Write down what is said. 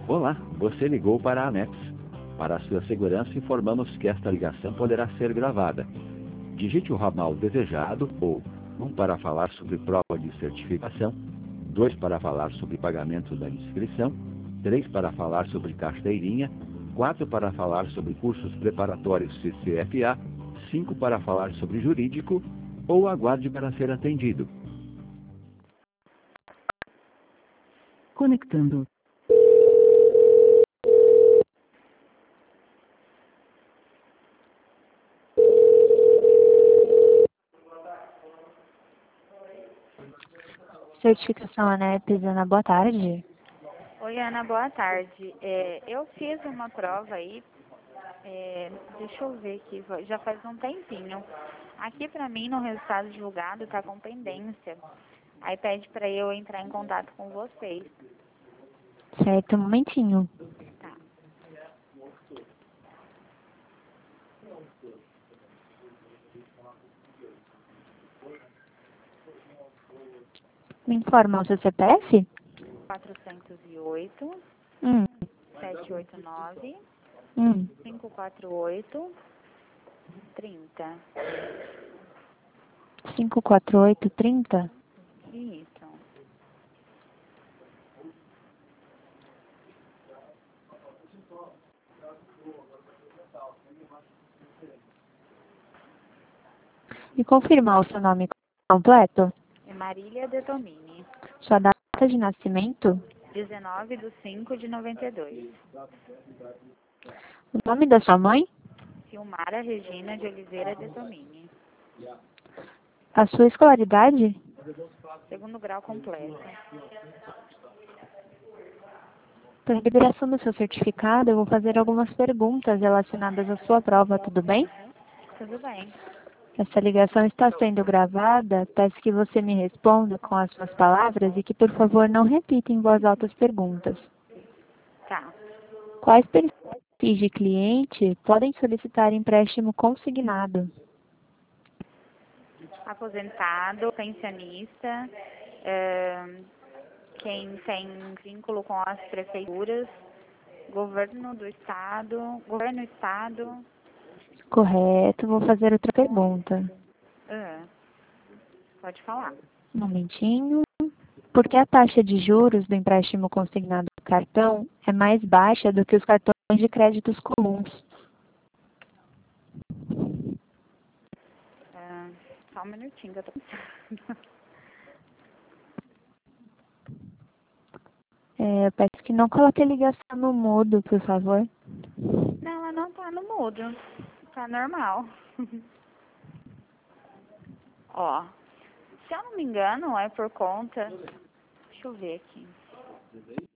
Olá, você ligou para a Amex. Para a sua segurança, informamos que esta ligação poderá ser gravada. Digite o ramal desejado ou 1 para falar sobre prova de certificação, 2 para falar sobre pagamento da inscrição, 3 para falar sobre carteirinha, 4 para falar sobre cursos preparatórios CCFA, 5 para falar sobre jurídico ou aguarde para ser atendido. Conectando. Certificação ANEP, Ana, boa tarde. Oi, Ana, boa tarde. Eu fiz uma prova aí, deixa eu ver aqui, já faz um tempinho. Aqui pra mim, no resultado divulgado, tá com pendência. Aí pede pra eu entrar em contato com vocês. Certo, um momentinho. Tá. Me informa o seu CPF? 408 Hum, 789 hum. 548 30. 54830? Isso. Me confirmar o seu nome completo? É Marília Detomini. Sua data de nascimento? 19/5/92. O nome da sua mãe? Silmara Regina de Oliveira Detomini. A sua escolaridade? 2º grau completo. Para a liberação do seu certificado, eu vou fazer algumas perguntas relacionadas à sua prova, tudo bem? Tudo bem. Essa ligação está sendo gravada. Peço que você me responda com as suas palavras e que, por favor, não repita em voz alta as perguntas. Tá. Quais perfis de cliente podem solicitar empréstimo consignado? Aposentado, pensionista, quem tem vínculo com as prefeituras, governo do estado, Correto, vou fazer outra pergunta. Pode falar. Um momentinho. Por que a taxa de juros do empréstimo consignado do cartão é mais baixa do que os cartões de créditos comuns? Só um minutinho que eu tô pensando. Eu peço que não coloque a ligação no mudo, por favor. Não, ela não tá no mudo. Tá normal. Ó, se eu não me engano, é por conta... Deixa eu ver aqui.